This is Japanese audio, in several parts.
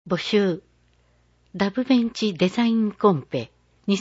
募集。ダブベンチデザインコンペ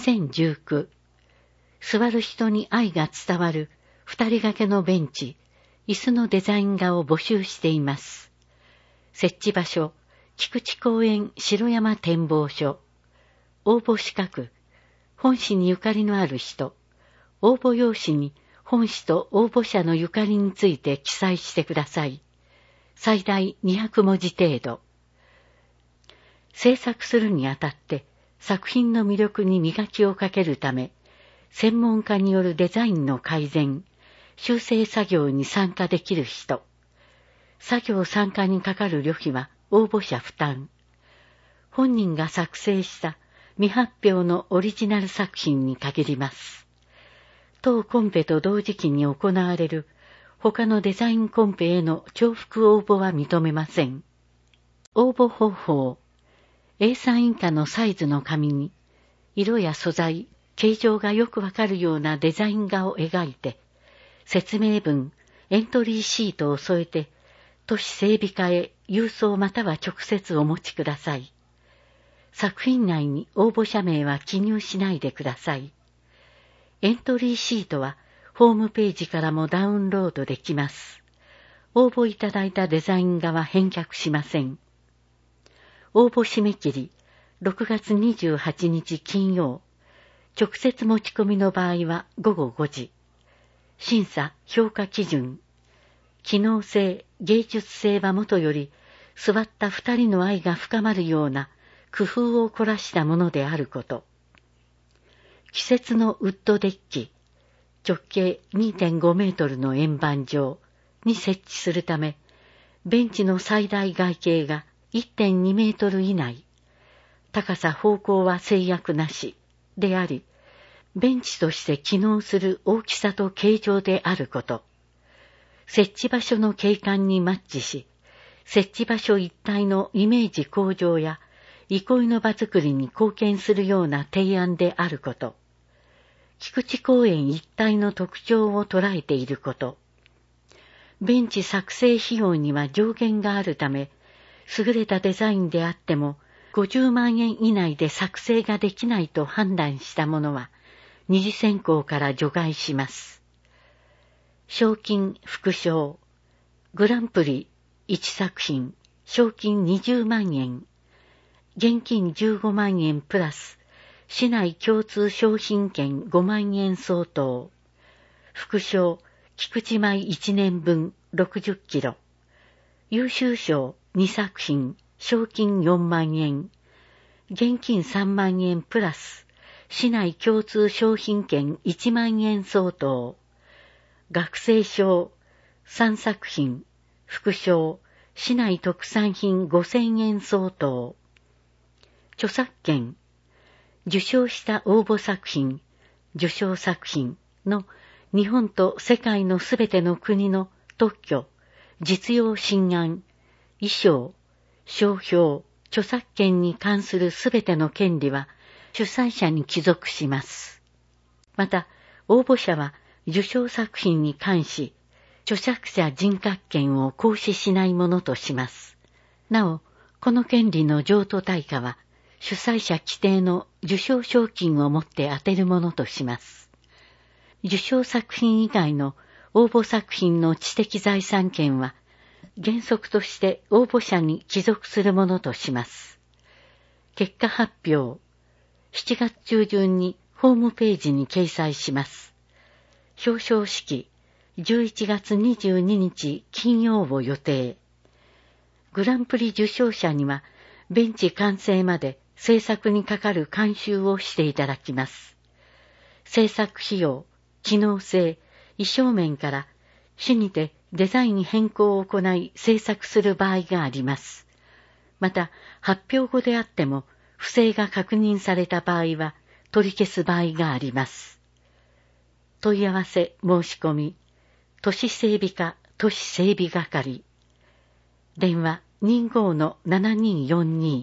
2019。座る人に愛が伝わる二人掛けのベンチ、椅子のデザイン画を募集しています。設置場所、菊池公園城山展望所。応募資格、本市にゆかりのある人。応募用紙に本市と応募者のゆかりについて記載してください。最大200文字程度。制作するにあたって作品の魅力に磨きをかけるため、専門家によるデザインの改善、修正作業に参加できる人。作業参加にかかる旅費は応募者負担。本人が作成した未発表のオリジナル作品に限ります。当コンペと同時期に行われる他のデザインコンペへの重複応募は認めません。応募方法。A3 以下のサイズの紙に色や素材、形状がよくわかるようなデザイン画を描いて、説明文、エントリーシートを添えて、都市整備課へ郵送または直接お持ちください。作品内に応募者名は記入しないでください。エントリーシートはホームページからもダウンロードできます。応募いただいたデザイン画は返却しません。応募締め切り6月28日金曜。直接持ち込みの場合は午後5時。審査・評価基準。機能性、芸術性はもとより、座った二人の愛が深まるような工夫を凝らしたものであること。季節のウッドデッキ、直径 2.5 メートルの円盤状に設置するため、ベンチの最大外径が 1.2 メートル以内、高さ方向は制約なしであり、ベンチとして機能する大きさと形状であること。設置場所の景観にマッチし、設置場所一体のイメージ向上や憩いの場作りに貢献するような提案であること。菊池公園一体の特徴を捉えていること。ベンチ作成費用には上限があるため、優れたデザインであっても50万円以内で作成ができないと判断したものは、二次選考から除外します。賞金副賞。グランプリ1作品、賞金20万円。現金15万円プラス、市内共通商品券5万円相当。副賞、菊池米1年分60キロ。優秀賞2作品、賞金4万円。現金3万円プラス、市内共通商品券1万円相当。学生賞3作品、副賞、市内特産品5000円相当。著作権、受賞した応募作品、受賞作品の日本と世界のすべての国の特許、実用新案、衣装、商標、著作権に関するすべての権利は主催者に帰属します。また、応募者は受賞作品に関し、著作者人格権を行使しないものとします。なお、この権利の譲渡対価は、主催者規定の受賞賞金をもって充てるものとします。受賞作品以外の応募作品の知的財産権は、原則として応募者に帰属するものとします。結果発表。7月中旬にホームページに掲載します。表彰式、11月22日金曜を予定。グランプリ受賞者には、ベンチ完成まで制作にかかる監修をしていただきます。制作費用、機能性、衣装面から、市にてデザイン変更を行い制作する場合があります。また、発表後であっても、不正が確認された場合は、取り消す場合があります。問い合わせ申し込み、都市整備課都市整備係。電話25-7242。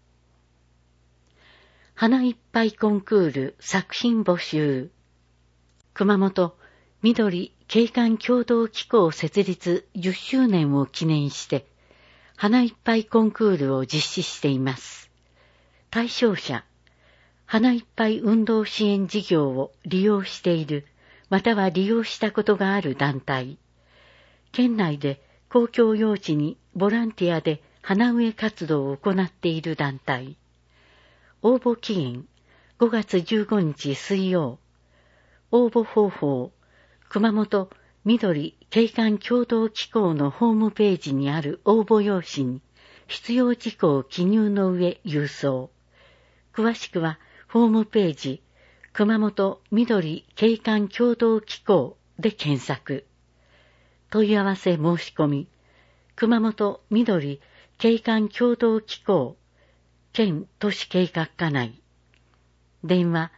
花いっぱいコンクール作品募集。熊本緑景観協同機構設立10周年を記念して、 花いっぱいコンクールを実施しています。対象者、花いっぱい運動支援事業を利用している、または利用したことがある団体、県内で公共用地にボランティアで花植え活動を行っている団体。応募期限5月15日水曜。応募方法、熊本緑景観協同機構のホームページにある応募用紙に必要事項を記入の上郵送。詳しくはホームページ熊本緑景観協同機構で検索。問い合わせ申し込み、熊本緑景観協同機構県都市計画課内。電話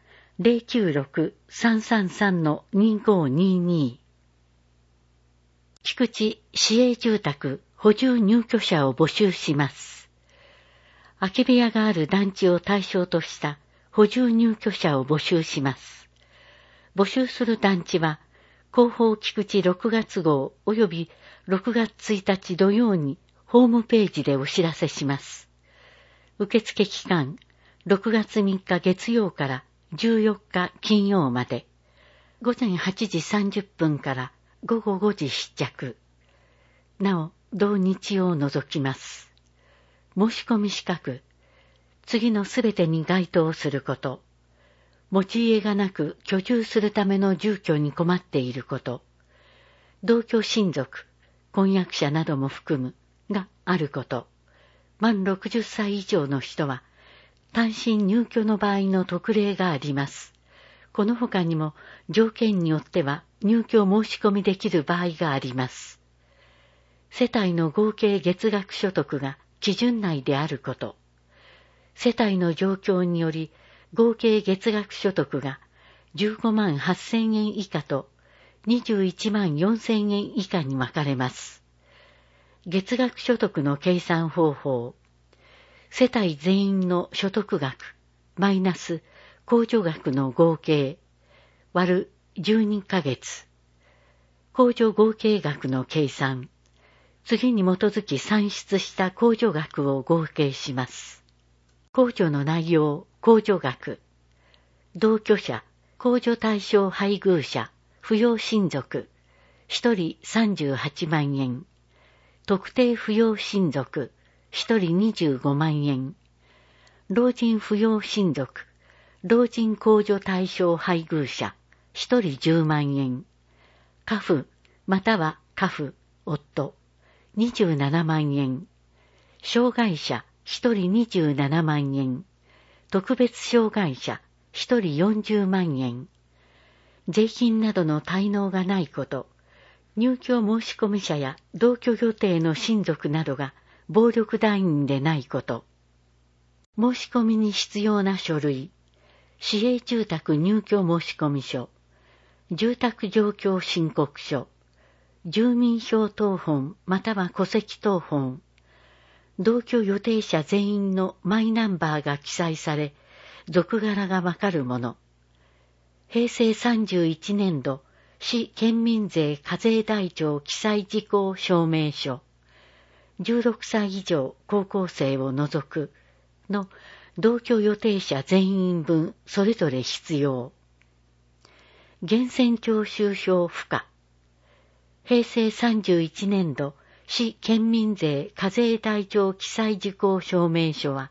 096-333-2522。菊池市営住宅補充入居者を募集します。空き部屋がある団地を対象とした補充入居者を募集します。募集する団地は、広報菊池6月号及び6月1日土曜にホームページでお知らせします。受付期間、6月3日月曜から14日金曜まで、午前8時30分から午後5時出着。なお、同日を除きます。申し込み資格、次のすべてに該当すること。持ち家がなく居住するための住居に困っていること。同居親族、婚約者なども含むがあること。満60歳以上の人は、単身入居の場合の特例があります。この他にも条件によっては入居申し込みできる場合があります。世帯の合計月額所得が基準内であること。世帯の状況により合計月額所得が15万8000円以下と21万4000円以下に分かれます。月額所得の計算方法。世帯全員の所得額マイナス控除額の合計割る12ヶ月。控除合計額の計算。次に基づき算出した控除額を合計します。控除の内容、控除額。同居者、控除対象配偶者、扶養親族、1人38万円。特定扶養親族、1人25万円。老人扶養親族、老人控除対象配偶者、1人10万円。家父、または家父、夫、27万円。障害者、1人27万円。特別障害者、1人40万円。税金などの滞納がないこと。入居申込者や同居予定の親族などが暴力団員でないこと。申し込みに必要な書類。市営住宅入居申込書。住宅状況申告書。住民票謄本または戸籍謄本。同居予定者全員のマイナンバーが記載され、属柄がわかるもの。平成31年度市県民税課税台帳記載事項証明書。16歳以上高校生を除くの同居予定者全員分それぞれ必要。源泉徴収票付加。平成31年度市県民税課税台帳記載事項証明書は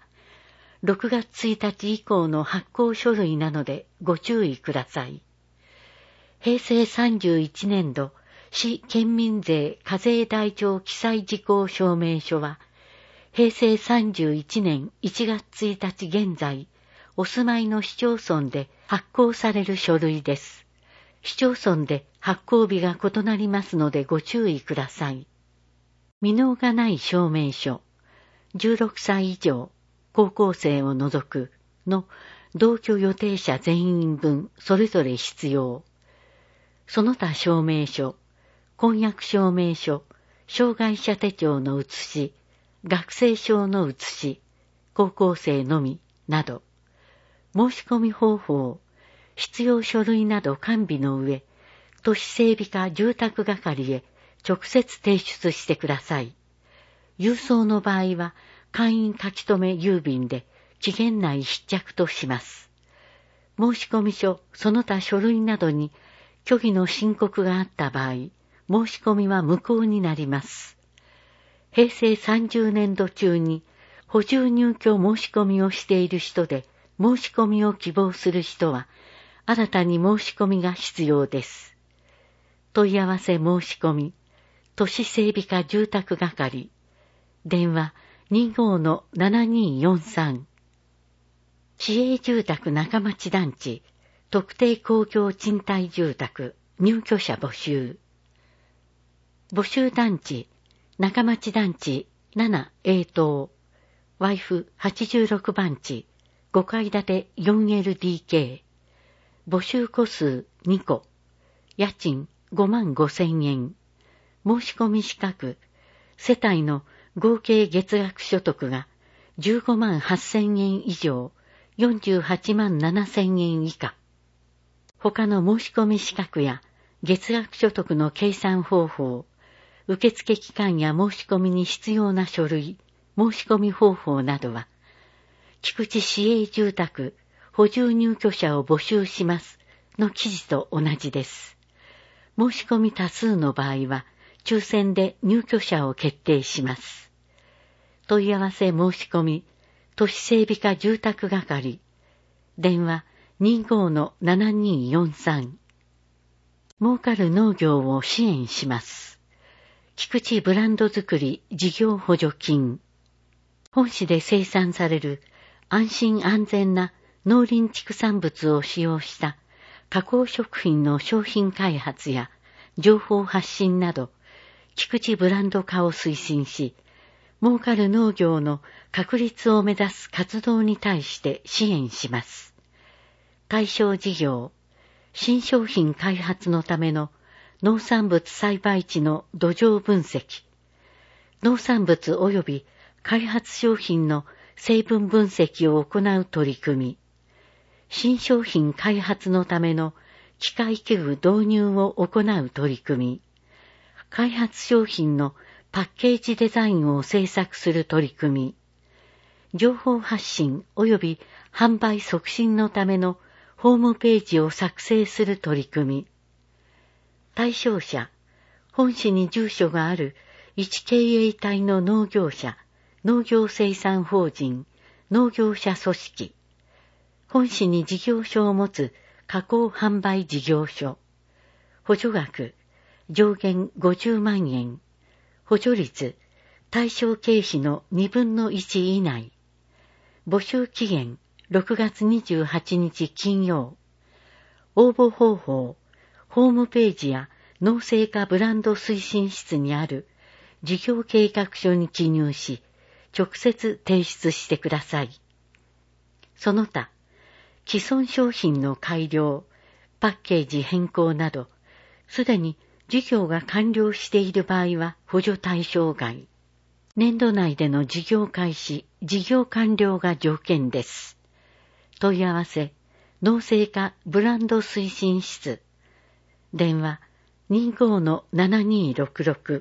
6月1日以降の発行書類なのでご注意ください。平成31年度市県民税課税台帳記載事項証明書は平成31年1月1日現在お住まいの市町村で発行される書類です。市町村で発行日が異なりますのでご注意ください。未納がない証明書。16歳以上高校生を除くの同居予定者全員分それぞれ必要。その他証明書、婚約証明書、障害者手帳の写し、学生証の写し、高校生のみなど、申し込み方法、必要書類など完備の上、都市整備課住宅係へ直接提出してください。 郵送の場合は簡易書留郵便で期限内必着とします。申込書、その他書類などに虚偽の申告があった場合、申し込みは無効になります。平成30年度中に補充入居申し込みをしている人で申し込みを希望する人は新たに申し込みが必要です。問い合わせ申し込み、都市整備課住宅係、電話 25-7243。市営住宅中町団地、特定公共賃貸住宅、入居者募集。募集団地、中町団地7 A 棟、YF86 番地、5階建て 4LDK。募集戸数2個、家賃55,000円。申し込み資格、世帯の合計月額所得が158,000円以上、487,000円以下。他の申し込み資格や月額所得の計算方法、受付期間や申し込みに必要な書類、申し込み方法などは、菊池市営住宅補充入居者を募集しますの記事と同じです。申し込み多数の場合は、抽選で入居者を決定します。問い合わせ申し込み、都市整備課住宅係、電話 25-7243。儲かる農業を支援します。菊池ブランド作り事業補助金。本市で生産される安心安全な農林畜産物を使用した加工食品の商品開発や情報発信など、菊池ブランド化を推進し、儲かる農業の確立を目指す活動に対して支援します。対象事業、新商品開発のための農産物栽培地の土壌分析、農産物及び開発商品の成分分析を行う取り組み、新商品開発のための機械器具導入を行う取り組み、開発商品のパッケージデザインを制作する取り組み、情報発信及び販売促進のためのホームページを作成する取り組み、対象者、本市に住所がある一経営体の農業者、農業生産法人、農業者組織、本市に事業所を持つ加工販売事業所、補助額、上限50万円、補助率、対象経費の1/2以内。募集期限、6月28日金曜。応募方法、ホームページや農政課ブランド推進室にある事業計画書に記入し、直接提出してください。その他、既存商品の改良、パッケージ変更など、すでに事業が完了している場合は補助対象外。年度内での事業開始、事業完了が条件です。問い合わせ、農政課ブランド推進室。電話 25-7266。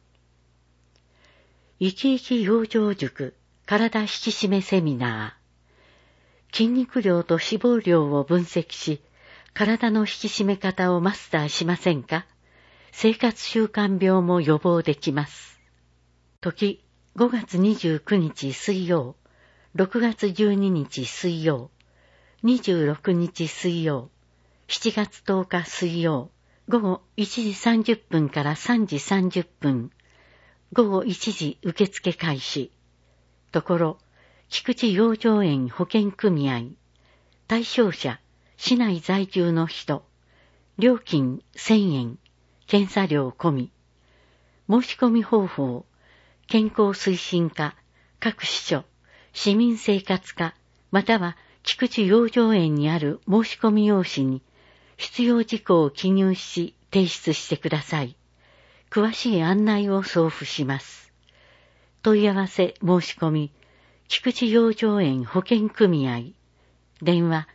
生き生き養生塾体引き締めセミナー。筋肉量と脂肪量を分析し、体の引き締め方をマスターしませんか？生活習慣病も予防できます。時、5月29日水曜、6月12日水曜、26日水曜、7月10日水曜、午後1時30分から3時30分、午後1時受付開始。ところ、菊池養生園保険組合、対象者、市内在住の人、料金1000円、検査料込み。申し込み方法、健康推進課、各支所、市民生活課、または菊池養生園にある申し込み用紙に必要事項を記入し提出してください。詳しい案内を送付します。問い合わせ申し込み、菊池養生園保険組合、電話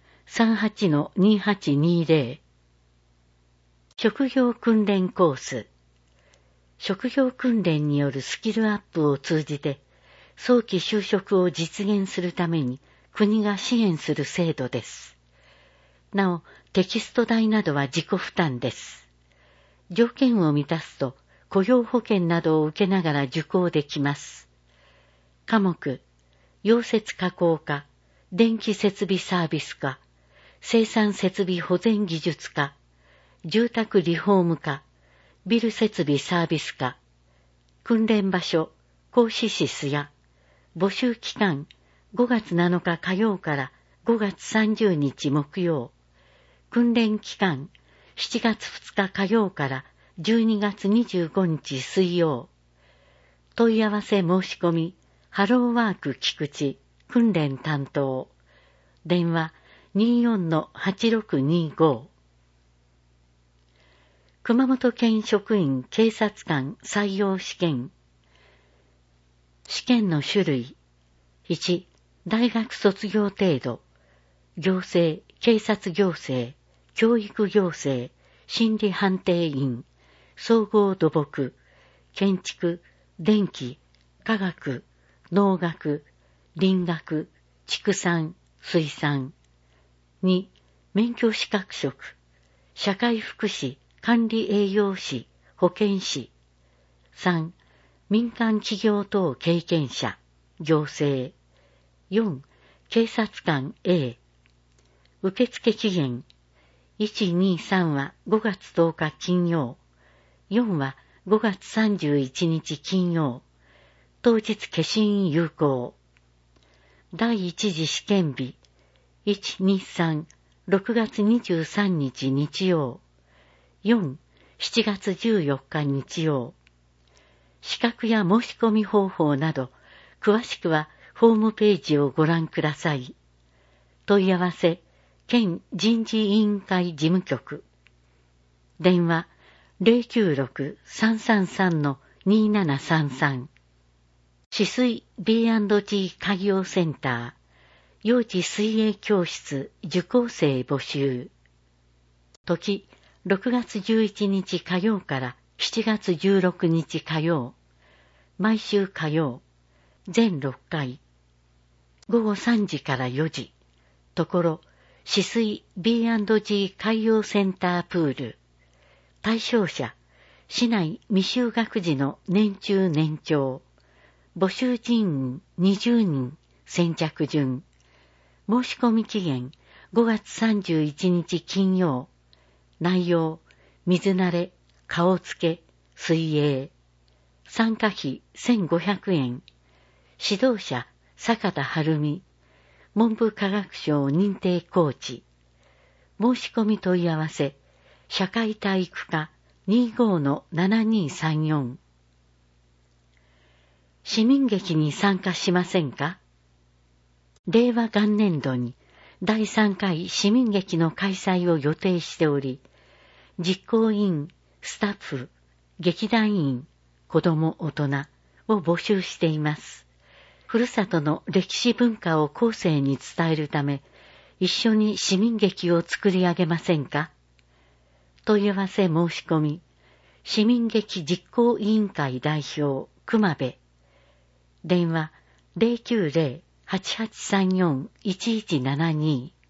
38-2820。職業訓練コース。 職業訓練によるスキルアップを通じて、早期就職を実現するために国が支援する制度です。なお、テキスト代などは自己負担です。条件を満たすと、雇用保険などを受けながら受講できます。科目、溶接加工科、電気設備サービス科、生産設備保全技術科、住宅リフォーム科、ビル設備サービス科、訓練場所、講師室や、募集期間、5月7日火曜から5月30日木曜、訓練期間、7月2日火曜から12月25日水曜。問い合わせ申し込み、ハローワーク菊池、訓練担当。電話 24-8625。熊本県職員警察官採用試験。試験の種類。1、大学卒業程度。行政、警察行政、教育行政、心理判定員、総合土木、建築、電気、化学、農学、林学、畜産、水産。2、免許資格職、社会福祉、管理栄養士、保健師。3、民間企業等経験者、行政。4、警察官 A。受付期限。1、2、3は5月10日金曜。4は5月31日金曜。当日消印有効。第一次試験日。1、2、3、6月23日日曜。4、7月14日日曜。資格や申し込み方法など、詳しくはホームページをご覧ください。問い合わせ、県人事委員会事務局。電話 096-333-2733。止水 B&G 開業センター、幼児水泳教室受講生募集。時、6月11日火曜から7月16日火曜。毎週火曜。全6回。午後3時から4時。ところ、止水 B&G 海洋センタープール。対象者、市内未就学児の年中年長。募集人員20人、先着順。申し込み期限5月31日金曜。内容、水慣れ、顔つけ、水泳。参加費1500円。指導者、坂田晴美。文部科学省認定コーチ。申し込み問い合わせ、社会体育科 25-7234。市民劇に参加しませんか？令和元年度に第3回市民劇の開催を予定しており、実行委員、スタッフ、劇団員、子ども大人を募集しています。ふるさとの歴史文化を後世に伝えるため、一緒に市民劇を作り上げませんか？問い合わせ申し込み、市民劇実行委員会代表、熊部。電話 090-8834-1172。